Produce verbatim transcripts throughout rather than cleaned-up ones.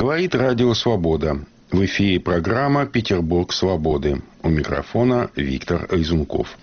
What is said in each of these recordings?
Говорит Радио Свобода. В эфире программа «Петербург свободы». У микрофона Виктор Лизунков.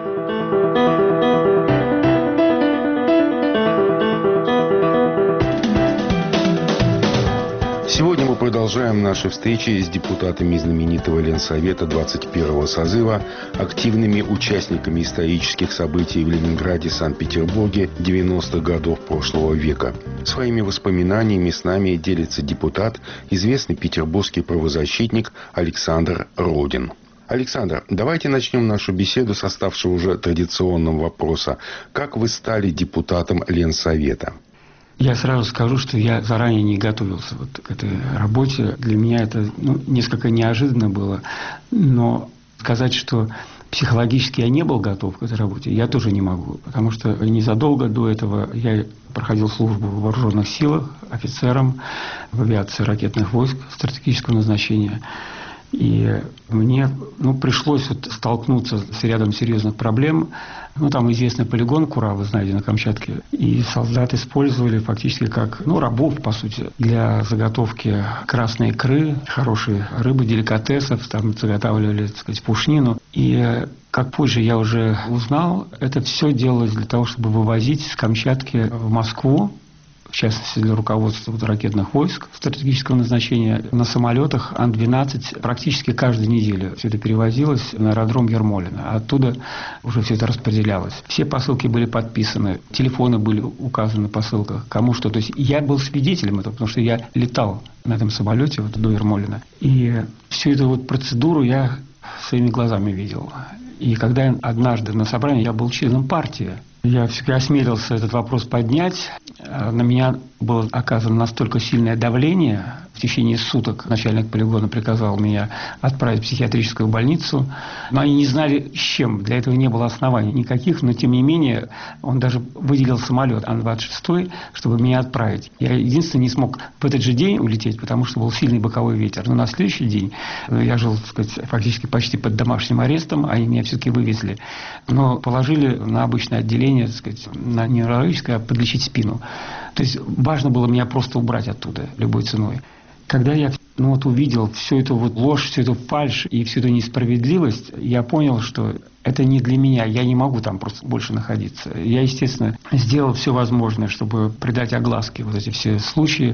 Сегодня мы продолжаем наши встречи с депутатами знаменитого Ленсовета двадцать первого созыва, активными участниками исторических событий в Ленинграде, Санкт-Петербурге девяностых годов прошлого века. Своими воспоминаниями с нами делится депутат, известный петербургский правозащитник Александр Родин. Александр, давайте начнем нашу беседу с оставшего уже традиционного вопроса. Как вы стали депутатом Ленсовета? Я сразу скажу, что я заранее не готовился вот к этой работе. Для меня это ну, несколько неожиданно было. Но сказать, что психологически я не был готов к этой работе, я тоже не могу. Потому что незадолго до этого я проходил службу в вооруженных силах, офицером в авиации ракетных войск стратегического назначения. И мне ну, пришлось вот столкнуться с рядом серьезных проблем. Ну, там известный полигон Кура, вы знаете, на Камчатке. И солдат использовали фактически как ну, рабов, по сути, для заготовки красной икры, хорошей рыбы, деликатесов. Там заготавливали, так сказать, пушнину. И, как позже я уже узнал, это все делалось для того, чтобы вывозить с Камчатки в Москву, в частности, для руководства ракетных войск стратегического назначения, на самолетах Ан двенадцать практически каждую неделю все это перевозилось на аэродром Ермолино. А оттуда уже все это распределялось. Все посылки были подписаны, телефоны были указаны на посылках, кому что. То есть я был свидетелем этого, потому что я летал на этом самолете вот, до Ермолино. И всю эту вот процедуру я своими глазами видел. И когда однажды на собрании я был членом партии, я все-таки осмелился этот вопрос поднять. На меня было оказано настолько сильное давление. В течение суток начальник полигона приказал меня отправить в психиатрическую больницу. Но они не знали, с чем. Для этого не было оснований никаких. Но, тем не менее, он даже выделил самолет Ан двадцать шесть, чтобы меня отправить. Я единственное не смог в этот же день улететь, потому что был сильный боковой ветер. Но на следующий день я жил, так сказать, фактически почти под домашним арестом. Они меня все-таки вывезли. Но положили на обычное отделение, так сказать, на неврологическое, а подлечить спину. То есть важно было меня просто убрать оттуда любой ценой. Когда я ну, вот, увидел всю эту вот ложь, всю эту фальшь и всю эту несправедливость, я понял, что это не для меня, я не могу там просто больше находиться. Я, естественно, сделал все возможное, чтобы придать огласке вот эти все случаи,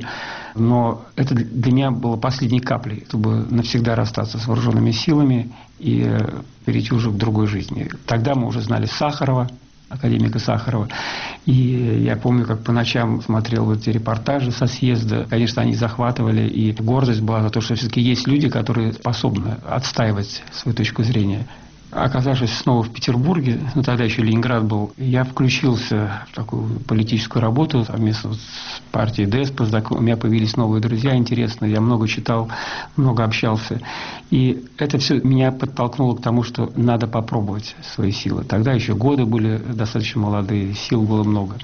но это для меня было последней каплей, чтобы навсегда расстаться с вооруженными силами и перейти уже к другой жизни. Тогда мы уже знали Сахарова, академика Сахарова. И я помню, как по ночам смотрел вот эти репортажи со съезда. Конечно, они захватывали, и гордость была за то, что все-таки есть люди, которые способны отстаивать свою точку зрения. Оказавшись снова в Петербурге, ну тогда еще Ленинград был, я включился в такую политическую работу совместно с партией Деспос. У меня появились новые друзья интересные, я много читал, много общался. И это все меня подтолкнуло к тому, что надо попробовать свои силы. Тогда еще годы были достаточно молодые, сил было много.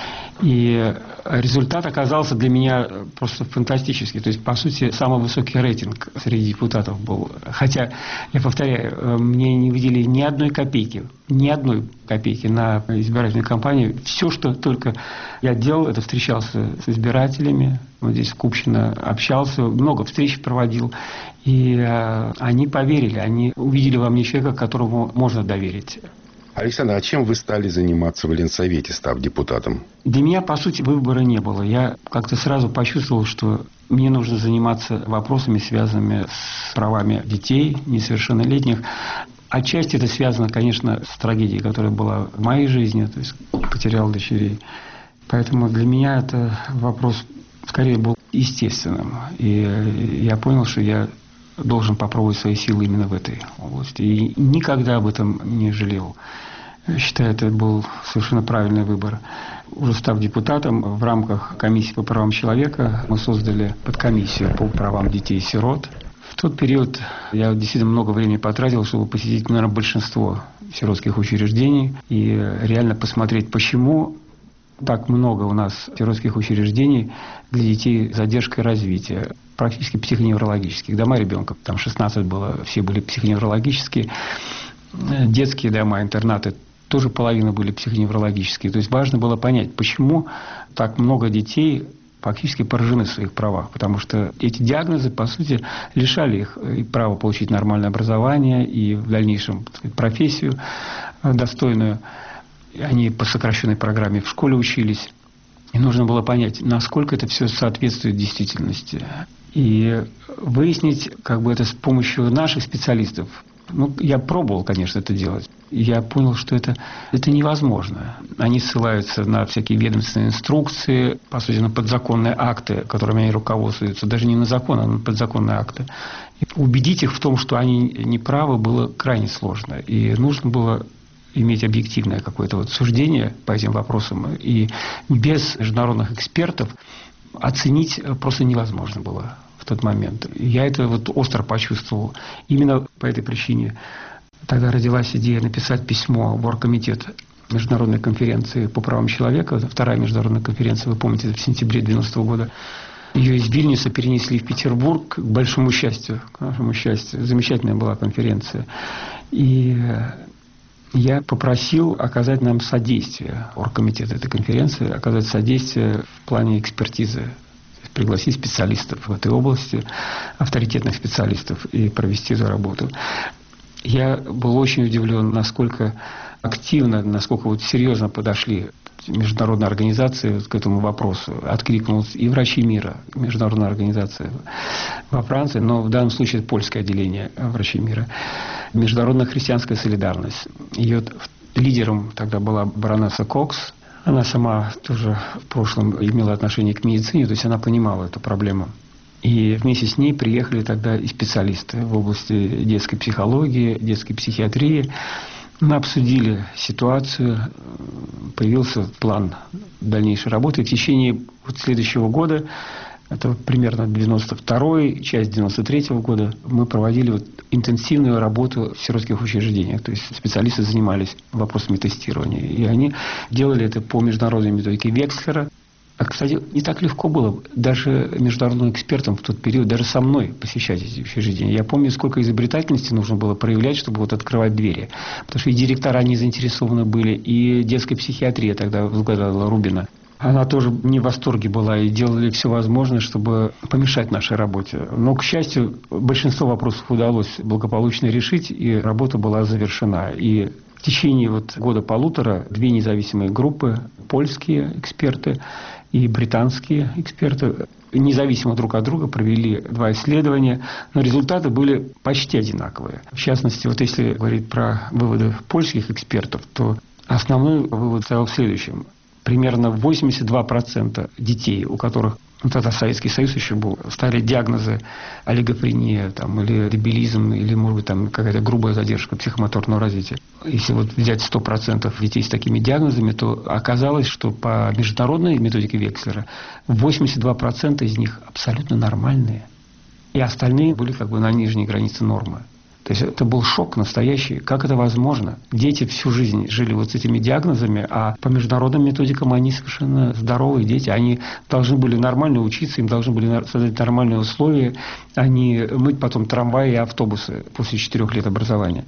И результат оказался для меня просто фантастический. То есть, по сути, самый высокий рейтинг среди депутатов был. Хотя, я повторяю, мне не выделили ни одной копейки, ни одной копейки на избирательную кампанию. Все, что только я делал, это встречался с избирателями. Вот здесь в Купчино общался, много встреч проводил. И они поверили, они увидели во мне человека, которому можно доверить. Александр, а чем вы стали заниматься в Ленсовете, став депутатом? Для меня, по сути, выбора не было. Я как-то сразу почувствовал, что мне нужно заниматься вопросами, связанными с правами детей, несовершеннолетних. Отчасти это связано, конечно, с трагедией, которая была в моей жизни, то есть потерял дочерей. Поэтому для меня это вопрос скорее был естественным. И я понял, что я должен попробовать свои силы именно в этой области. И никогда об этом не жалел. Считаю, это был совершенно правильный выбор. Уже став депутатом, в рамках комиссии по правам человека мы создали подкомиссию по правам детей-сирот. В тот период я действительно много времени потратил, чтобы посетить, наверное, большинство сиротских учреждений и реально посмотреть, почему так много у нас сиротских учреждений для детей с задержкой развития, практически психоневрологических. Дома ребенка, там шестнадцать было, все были психоневрологические. Детские дома, интернаты, тоже половина были психоневрологические. То есть важно было понять, почему так много детей фактически поражены в своих правах, потому что эти диагнозы, по сути, лишали их и права получить нормальное образование и в дальнейшем, так сказать, профессию достойную. Они по сокращенной программе в школе учились. И нужно было понять, насколько это все соответствует действительности. И выяснить, как бы это с помощью наших специалистов. Ну, я пробовал, конечно, это делать. Я понял, что это, это невозможно. Они ссылаются на всякие ведомственные инструкции, по сути, на подзаконные акты, которыми они руководствуются. Даже не на закон, а на подзаконные акты. И убедить их в том, что они не правы, было крайне сложно. И нужно было иметь объективное какое-то вот суждение по этим вопросам. И без международных экспертов оценить просто невозможно было в тот момент. Я это вот остро почувствовал. Именно по этой причине тогда родилась идея написать письмо в оргкомитет Международной конференции по правам человека. Вторая международная конференция, вы помните, это в сентябре девяностого года. Ее из Вильнюса перенесли в Петербург, к большому счастью, к нашему счастью. Замечательная была конференция. И я попросил оказать нам содействие, оргкомитета этой конференции, оказать содействие в плане экспертизы, пригласить специалистов в этой области, авторитетных специалистов, и провести эту работу. Я был очень удивлен, насколько активно, насколько вот серьезно подошли международные организации к этому вопросу. Откликнулась и врачи мира, международная организация во Франции, но в данном случае это польское отделение врачей мира. Международная христианская солидарность. Ее лидером тогда была баронесса Кокс. Она сама тоже в прошлом имела отношение к медицине, то есть она понимала эту проблему. И вместе с ней приехали тогда и специалисты в области детской психологии, детской психиатрии. Мы обсудили ситуацию, появился план дальнейшей работы. В течение вот следующего года, это примерно девяносто второй, часть девяносто третьего года, мы проводили вот интенсивную работу в сиротских учреждениях. То есть специалисты занимались вопросами тестирования. И они делали это по международной методике Векслера. А, кстати, не так легко было даже международным экспертам в тот период, даже со мной посещать эти учреждения. Я помню, сколько изобретательности нужно было проявлять, чтобы вот открывать двери. Потому что и директора не заинтересованы были, и детская психиатрия тогда возглавляла Рубина. Она тоже не в восторге была, и делали все возможное, чтобы помешать нашей работе. Но, к счастью, большинство вопросов удалось благополучно решить, и работа была завершена. И в течение вот года-полутора две независимые группы, польские эксперты и британские эксперты, независимо друг от друга провели два исследования, но результаты были почти одинаковые. В частности, вот если говорить про выводы польских экспертов, то основной вывод стоял в следующем. Примерно восемьдесят два процента детей, у которых, ну, тогда Советский Союз еще был, ставили диагнозы олигофрения там, или дебилизм, или, может быть, там какая-то грубая задержка психомоторного развития. Если вот взять сто процентов детей с такими диагнозами, то оказалось, что по международной методике Векслера восемьдесят два процента из них абсолютно нормальные. И остальные были как бы на нижней границе нормы. То есть это был шок настоящий. Как это возможно? Дети всю жизнь жили вот с этими диагнозами, а по международным методикам они совершенно здоровые дети. Они должны были нормально учиться, им должны были создать нормальные условия, а не мыть потом трамваи и автобусы после четырех лет образования.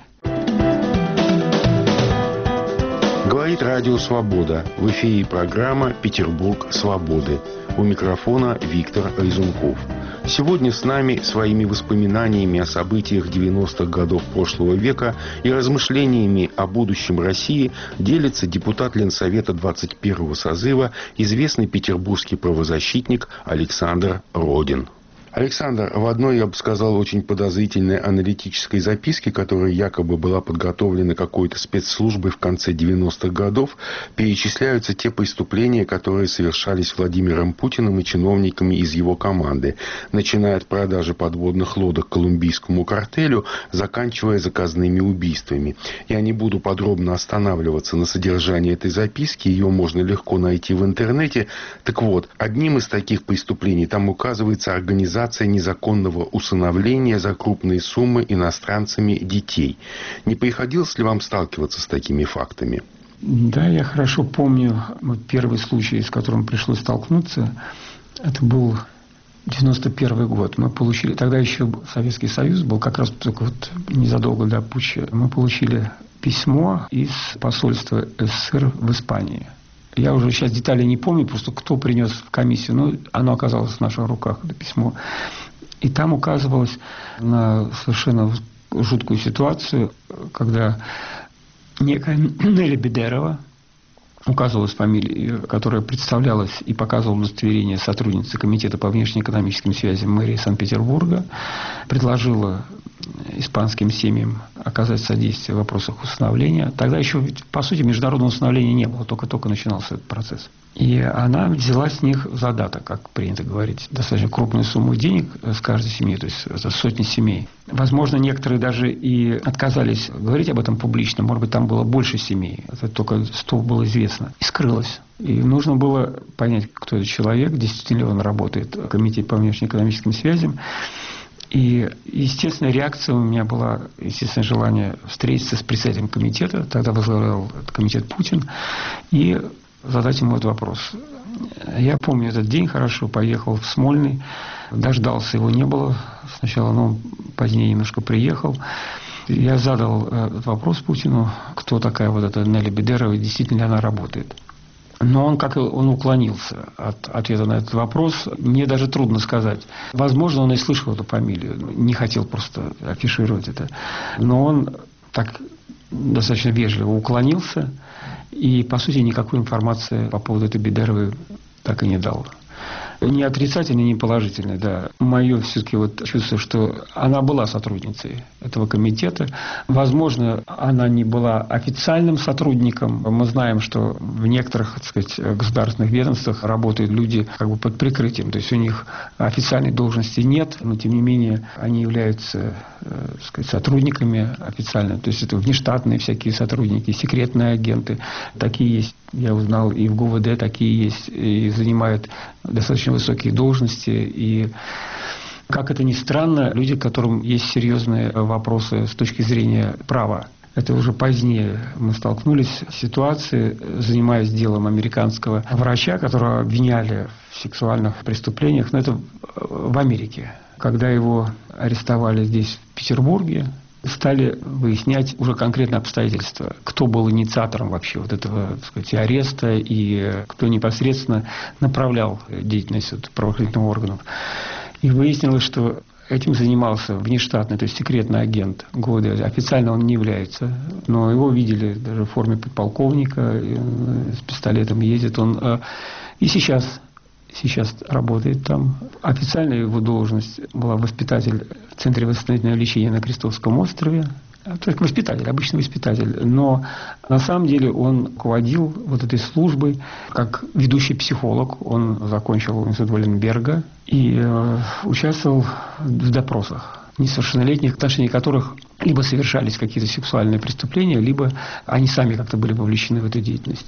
Говорит Радио Свобода. В эфире программа «Петербург свободы». У микрофона Виктор Резунков. Сегодня с нами своими воспоминаниями о событиях девяностых годов прошлого века и размышлениями о будущем России делится депутат Ленсовета двадцать первого созыва, известный петербургский правозащитник Александр Родин. Александр, в одной, я бы сказал, очень подозрительной аналитической записке, которая якобы была подготовлена какой-то спецслужбой в конце девяностых годов, перечисляются те преступления, которые совершались Владимиром Путиным и чиновниками из его команды, начиная от продажи подводных лодок колумбийскому картелю, заканчивая заказными убийствами. Я не буду подробно останавливаться на содержании этой записки, ее можно легко найти в интернете. Так вот, одним из таких преступлений там указывается организация незаконного усыновления за крупные суммы иностранцами детей. Не приходилось ли вам сталкиваться с такими фактами? Да, я хорошо помню вот первый случай, с которым пришлось столкнуться. Это был девяносто первый год. Мы получили, тогда еще Советский Союз был, как раз только вот незадолго до путча. Мы получили письмо из посольства СССР в Испании. Я уже сейчас детали не помню, просто кто принес в комиссию, но оно оказалось в наших руках, это письмо. И там указывалось на совершенно жуткую ситуацию, когда некая Нелли Бедерова, указывалась фамилия, которая представлялась и показывала удостоверение сотрудницы Комитета по внешнеэкономическим связям мэрии Санкт-Петербурга, предложила испанским семьям оказать содействие в вопросах усыновления. Тогда еще, по сути, международного усыновления не было, только-только начинался этот процесс. И она взяла с них задаток, как принято говорить, достаточно крупную сумму денег с каждой семьи, то есть это сотни семей. Возможно, некоторые даже и отказались говорить об этом публично, может быть, там было больше семей, это только сто было известно, и скрылось. И нужно было понять, кто этот человек, действительно ли он работает в Комитете по внешнеэкономическим связям. И, естественно, реакция у меня была, естественно, желание встретиться с председателем комитета, тогда возглавлял этот комитет Путин, и задать ему этот вопрос. Я помню этот день хорошо, поехал в Смольный, дождался, его не было сначала, но позднее немножко приехал. Я задал этот вопрос Путину, кто такая вот эта Нелли Бедерова, действительно ли она работает. Но он как он уклонился от ответа на этот вопрос, мне даже трудно сказать. Возможно, он и слышал эту фамилию, не хотел просто афишировать это. Но он так достаточно вежливо уклонился и, по сути, никакой информации по поводу этой Бедеровой так и не дал. Ни отрицательной, ни положительной, да. Мое все-таки вот чувство, что она была сотрудницей этого комитета. Возможно, она не была официальным сотрудником. Мы знаем, что в некоторых, так сказать, государственных ведомствах работают люди как бы под прикрытием. То есть у них официальной должности нет, но тем не менее они являются, так сказать, сотрудниками официально. То есть это внештатные всякие сотрудники, секретные агенты. Такие есть. Я узнал, и в ГУВД такие есть, и занимают достаточно высокие должности. И, как это ни странно, люди, которым есть серьезные вопросы с точки зрения права. Это уже позднее мы столкнулись с ситуацией, занимаясь делом американского врача, которого обвиняли в сексуальных преступлениях. Но это в Америке. Когда его арестовали здесь, в Петербурге, стали выяснять уже конкретные обстоятельства, кто был инициатором вообще вот этого, так сказать, ареста и кто непосредственно направлял деятельность вот правоохранительных органов. И выяснилось, что этим занимался внештатный, то есть секретный агент ГУВД. Официально он не является, но его видели даже в форме подполковника, с пистолетом ездит он. И сейчас... Сейчас работает там. Официальная его должность была воспитатель в Центре восстановительного лечения на Крестовском острове. То есть воспитатель, обычный воспитатель. Но на самом деле он руководил вот этой службой как ведущий психолог. Он закончил институт Валенберга и э, участвовал в допросах несовершеннолетних, в отношении которых либо совершались какие-то сексуальные преступления, либо они сами как-то были вовлечены в эту деятельность.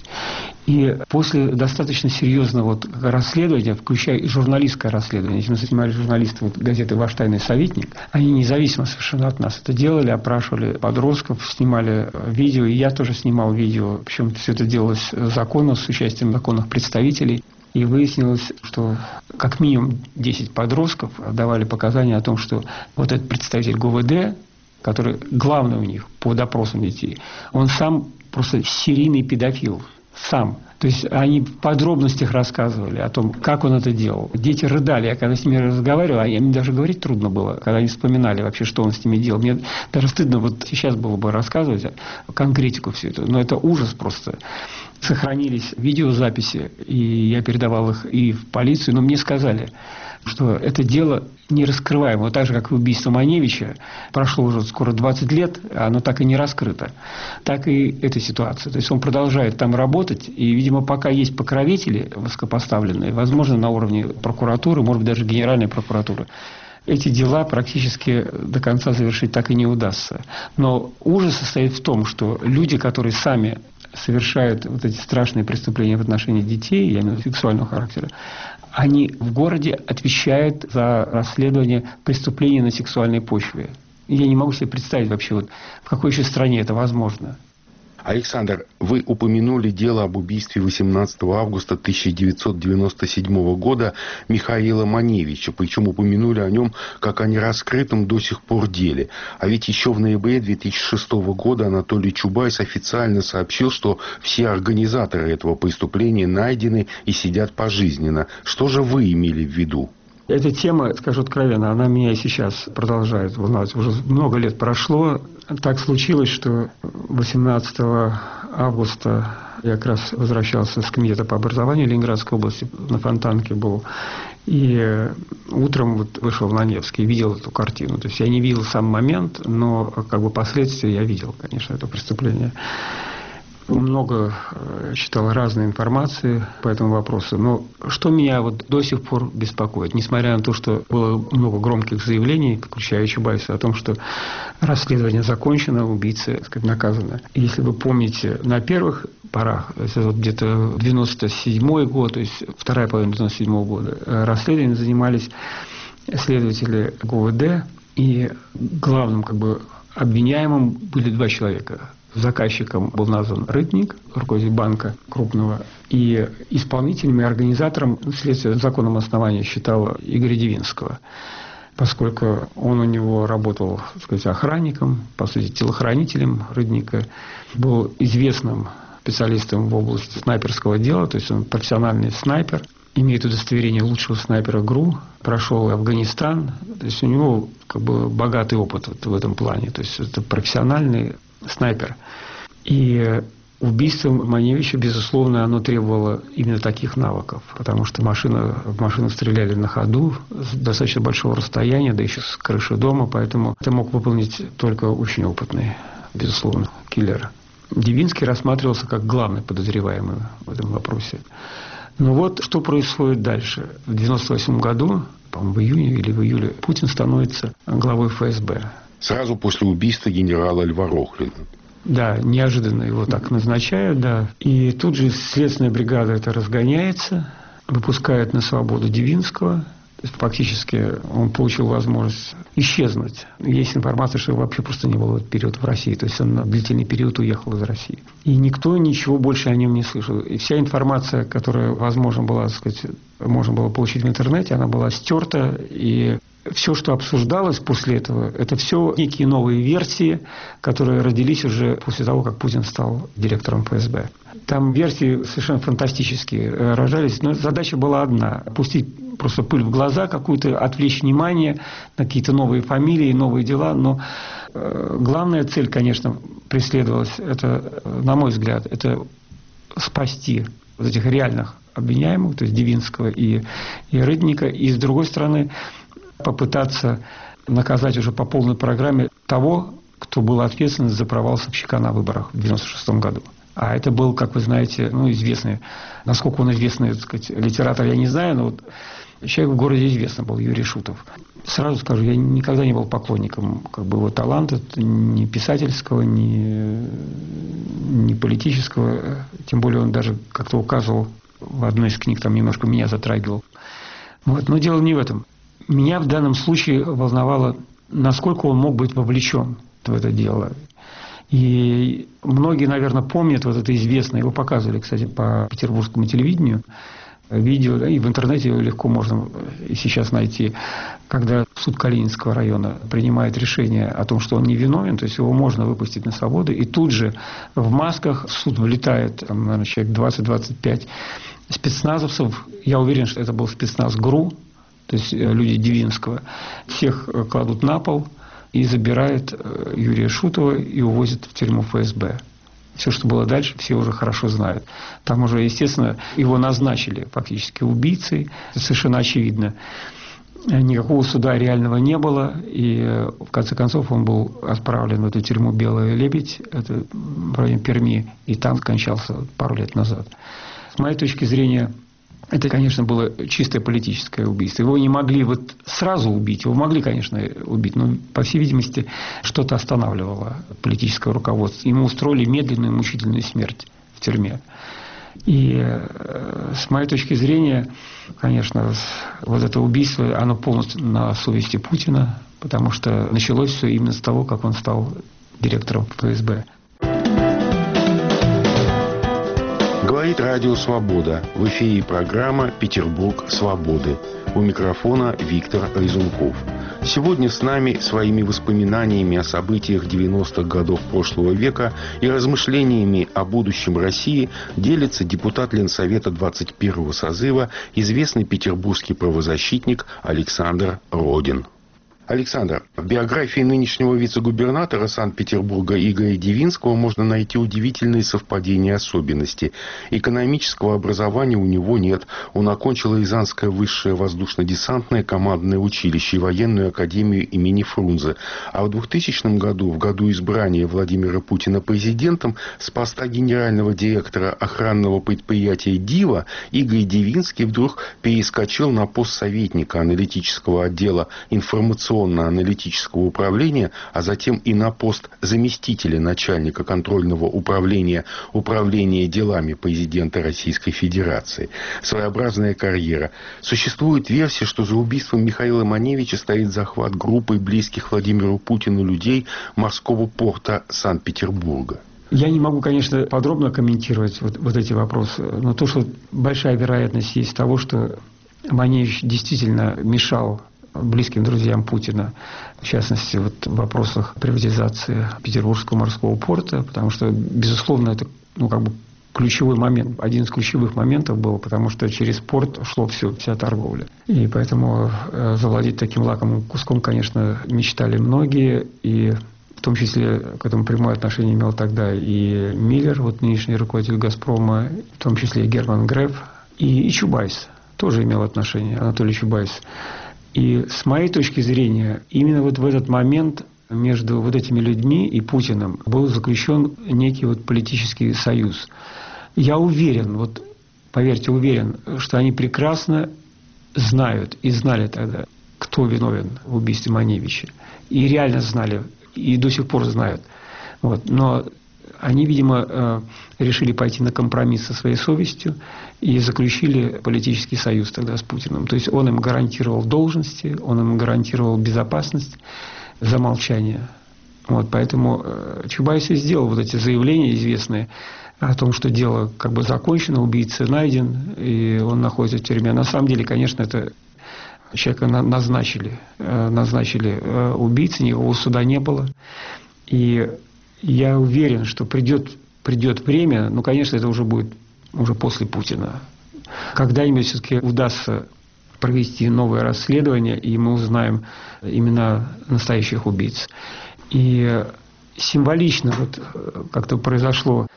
И после достаточно серьезного вот расследования, включая и журналистское расследование, этим занимались журналисты вот, газеты «Ваш тайный советник», они независимо совершенно от нас это делали, опрашивали подростков, снимали видео, и я тоже снимал видео, причем все это делалось законно, с участием законных представителей. И выяснилось, что как минимум десять подростков давали показания о том, что вот этот представитель ГУВД, который главный у них по допросам детей, он сам просто серийный педофил. Сам. То есть они в подробностях рассказывали о том, как он это делал. Дети рыдали. Я когда с ними разговаривал, а им даже говорить трудно было, когда они вспоминали вообще, что он с ними делал. Мне даже стыдно вот сейчас было бы рассказывать конкретику всю эту. Но это ужас просто. Сохранились видеозаписи, и я передавал их и в полицию, но мне сказали, что это дело не раскрываемо. Вот так же, как и убийство Маневича, прошло уже скоро двадцать лет, а оно так и не раскрыто. Так и эта ситуация. То есть он продолжает там работать, и, видимо, пока есть покровители высокопоставленные, возможно, на уровне прокуратуры, может быть, даже Генеральной прокуратуры, эти дела практически до конца завершить так и не удастся. Но ужас состоит в том, что люди, которые сами совершают вот эти страшные преступления в отношении детей, я имею в виду сексуального характера, они в городе отвечают за расследование преступлений на сексуальной почве. И я не могу себе представить вообще, вот, в какой еще стране это возможно. Александр, вы упомянули дело об убийстве восемнадцатого августа тысяча девятьсот девяносто седьмого года Михаила Маневича, причем упомянули о нем как о нераскрытом до сих пор деле. А ведь еще в ноябре две тысячи шестого года Анатолий Чубайс официально сообщил, что все организаторы этого преступления найдены и сидят пожизненно. Что же вы имели в виду? Эта тема, скажу откровенно, она меня и сейчас продолжает волновать. Уже много лет прошло. Так случилось, что восемнадцатого августа я как раз возвращался с комитета по образованию Ленинградской области, на Фонтанке был. И утром вот вышел на Невский и видел эту картину. То есть я не видел сам момент, но как бы последствия я видел, конечно, это преступление. Много читал разной информации по этому вопросу. Но что меня вот до сих пор беспокоит, несмотря на то, что было много громких заявлений, включая Чубайса, о том, что расследование закончено, убийцы, так сказать, наказаны. Если вы помните, на первых порах, это вот где-то девяносто седьмой год, то есть вторая половина девяносто седьмого года, расследованием занимались следователи ГУВД, и главным как бы обвиняемым были два человека. Заказчиком был назван Рытник, руководитель банка крупного, и исполнителем и организатором следствия на законном основании считал Игоря Дивинского, поскольку он у него работал, так сказать, охранником, по сути, телохранителем Рытника, был известным специалистом в области снайперского дела, то есть он профессиональный снайпер, имеет удостоверение лучшего снайпера ГРУ, прошел Афганистан, то есть у него как бы богатый опыт вот в этом плане, то есть это профессиональный снайпер. И убийство Маневича, безусловно, оно требовало именно таких навыков, потому что машина, в машину стреляли на ходу с достаточно большого расстояния, да еще с крыши дома, поэтому это мог выполнить только очень опытный, безусловно, киллер. Дивинский рассматривался как главный подозреваемый в этом вопросе. Но вот что происходит дальше. В девяносто восьмом году, по-моему, в июне или в июле, Путин становится главой эф эс бэ. Сразу после убийства генерала Льва Рохлина. Да, неожиданно его так назначают, да. И тут же следственная бригада это разгоняется, выпускает на свободу Дивинского. То есть фактически он получил возможность исчезнуть. Есть информация, что его вообще просто не было в этот период в России. То есть он на длительный период уехал из России. И никто ничего больше о нем не слышал. И вся информация, которая, возможно, была, так сказать, можно было получить в интернете, она была стерта. И все, что обсуждалось после этого, это все некие новые версии, которые родились уже после того, как Путин стал директором эф эс бэ. Там версии совершенно фантастические рождались, но задача была одна – пустить просто пыль в глаза, какую-то отвлечь внимание на какие-то новые фамилии, новые дела. Но э, главная цель, конечно, преследовалась, это, на мой взгляд, это спасти вот этих реальных обвиняемых, то есть Дивинского и, и Рытника, и, с другой стороны, попытаться наказать уже по полной программе того, кто был ответственен за провал Собчака на выборах в девяносто шестом году. А это был, как вы знаете, ну, известный, насколько он известный, так сказать, литератор, я не знаю, но вот человек в городе известный был, Юрий Шутов. Сразу скажу, я никогда не был поклонником как бы его таланта, ни писательского, ни, ни политического. Тем более он даже как-то указывал в одной из книг, там немножко меня затрагивал. Вот. Но дело не в этом. Меня в данном случае волновало, насколько он мог быть вовлечен в это дело. И многие, наверное, помнят вот это известное, его показывали, кстати, по петербургскому телевидению, видео, да, и в интернете его легко можно и сейчас найти, когда суд Калининского района принимает решение о том, что он невиновен, то есть его можно выпустить на свободу, и тут же в масках в суд вылетает, там, наверное, человек двадцать-двадцать пять спецназовцев, я уверен, что это был спецназ ГРУ, то есть люди Дивинского, всех кладут на пол и забирают Юрия Шутова и увозят в тюрьму эф эс бэ. Все, что было дальше, все уже хорошо знают. Там уже, естественно, его назначили фактически убийцей. Это совершенно очевидно. Никакого суда реального не было. И, в конце концов, он был отправлен в эту тюрьму «Белый лебедь», это в районе Перми, и там скончался пару лет назад. С моей точки зрения, это, конечно, было чистое политическое убийство. Его не могли вот сразу убить. Его могли, конечно, убить, но, по всей видимости, что-то останавливало политическое руководство. Ему устроили медленную, мучительную смерть в тюрьме. И с моей точки зрения, конечно, вот это убийство, оно полностью на совести Путина, потому что началось все именно с того, как он стал директором эф эс бэ. Говорит Радио Свобода. В эфире программа «Петербург свободы». У микрофона Виктор Резунков. Сегодня с нами своими воспоминаниями о событиях девяностых годов прошлого века и размышлениями о будущем России делится депутат Ленсовета двадцать первого созыва, известный петербургский правозащитник Александр Родин. Александр, в биографии нынешнего вице-губернатора Санкт-Петербурга Игоря Дивинского можно найти удивительные совпадения и особенности. Экономического образования у него нет. Он окончил Рязанское высшее воздушно-десантное командное училище и военную академию имени Фрунзе. А в двухтысячном году, в году избрания Владимира Путина президентом, с поста генерального директора охранного предприятия «Дива» Игорь Дивинский вдруг перескочил на пост советника аналитического отдела информационного аналитического управления, а затем и на пост заместителя начальника контрольного управления управления делами президента Российской Федерации. Своеобразная карьера. Существует версия, что за убийством Михаила Маневича стоит захват группой близких Владимиру Путину людей морского порта Санкт-Петербурга. Я не могу, конечно, подробно комментировать вот, вот эти вопросы, но то, что большая вероятность есть того, что Маневич действительно мешал близким друзьям Путина, в частности, вот в вопросах приватизации Петербургского морского порта, потому что, безусловно, это, ну, как бы ключевой момент, один из ключевых моментов был, потому что через порт шло все, вся торговля. И поэтому э, завладеть таким лакомым куском, конечно, мечтали многие, и в том числе к этому прямое отношение имел тогда и Миллер, вот нынешний руководитель «Газпрома», в том числе и Герман Греф, и, и Чубайс тоже имел отношение, Анатолий Чубайс. И с моей точки зрения, именно вот в этот момент между вот этими людьми и Путиным был заключен некий вот политический союз. Я уверен, вот поверьте, уверен, что они прекрасно знают и знали тогда, кто виновен в убийстве Маневича. И реально знали, и до сих пор знают. Вот. Но они, видимо, решили пойти на компромисс со своей совестью и заключили политический союз тогда с Путиным. То есть он им гарантировал должности, он им гарантировал безопасность за молчание. Вот, поэтому Чубайс и сделал вот эти заявления известные о том, что дело как бы закончено, убийца найден, и он находится в тюрьме. На самом деле, конечно, это человека назначили, назначили убийцей, никакого суда не было. И я уверен, что придет, придет время, ну, конечно, это уже будет уже после Путина. Когда-нибудь все-таки удастся провести новое расследование, и мы узнаем имена настоящих убийц. И символично вот как-то произошло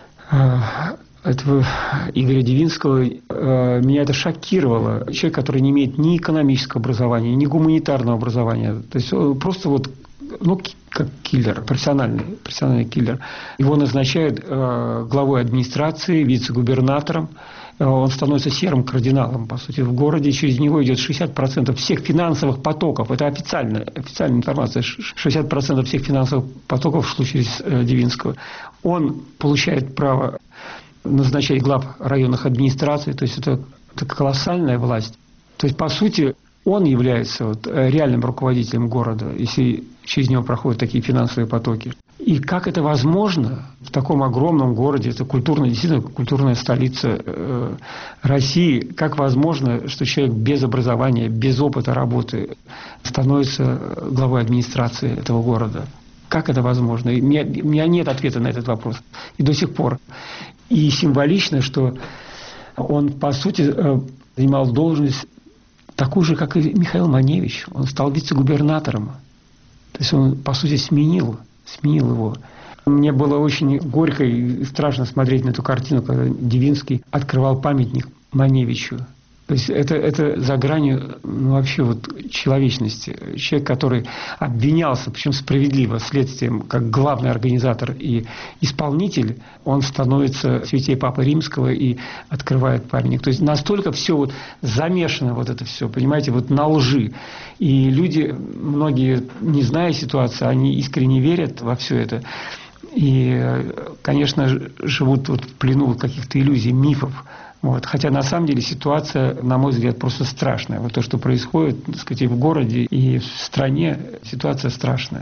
этого Игоря Дивинского, меня это шокировало. Человек, который не имеет ни экономического образования, ни гуманитарного образования. То есть просто вот, ну, как киллер, профессиональный, профессиональный киллер. Его назначают э, главой администрации, вице-губернатором. Э, он становится серым кардиналом, по сути, в городе. Через него идет шестьдесят процентов всех финансовых потоков. Это официальная, официальная информация. шестьдесят процентов всех финансовых потоков шло через э, Дивинского. Он получает право назначать глав районных администраций. То есть это, это колоссальная власть. То есть, по сути, он является вот реальным руководителем города, если через него проходят такие финансовые потоки. И как это возможно в таком огромном городе, это культурная, действительно культурная столица э, России, как возможно, что человек без образования, без опыта работы становится главой администрации этого города? Как это возможно? И у меня, у меня нет ответа на этот вопрос. И до сих пор. И символично, что он, по сути, э, занимал должность такую же, как и Михаил Маневич. Он стал вице-губернатором. То есть он, по сути, сменил, сменил его. Мне было очень горько и страшно смотреть на эту картину, когда Дивинский открывал памятник Маневичу. То есть это, это за гранью, ну, вообще вот человечности. Человек, который обвинялся, причем справедливо, следствием, как главный организатор и исполнитель, он становится святей Папы Римского и открывает памятник. То есть настолько все вот замешано, вот это все, понимаете, вот на лжи. И люди, многие, не зная ситуации, они искренне верят во все это. И, конечно, живут вот в плену каких-то иллюзий, мифов. Вот. Хотя на самом деле ситуация, на мой взгляд, просто страшная. Вот то, что происходит, так сказать, и в городе, и в стране, ситуация страшная.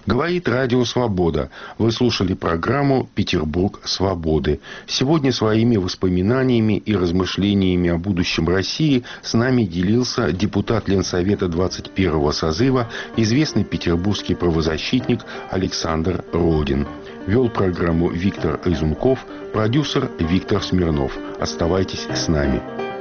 Говорит Радио Свобода. Вы слушали программу «Петербург свободы». Сегодня своими воспоминаниями и размышлениями о будущем России с нами делился депутат Ленсовета двадцать первого созыва, известный петербургский правозащитник Александр Родин. Вел программу Виктор Изунков, продюсер Виктор Смирнов. Оставайтесь с нами.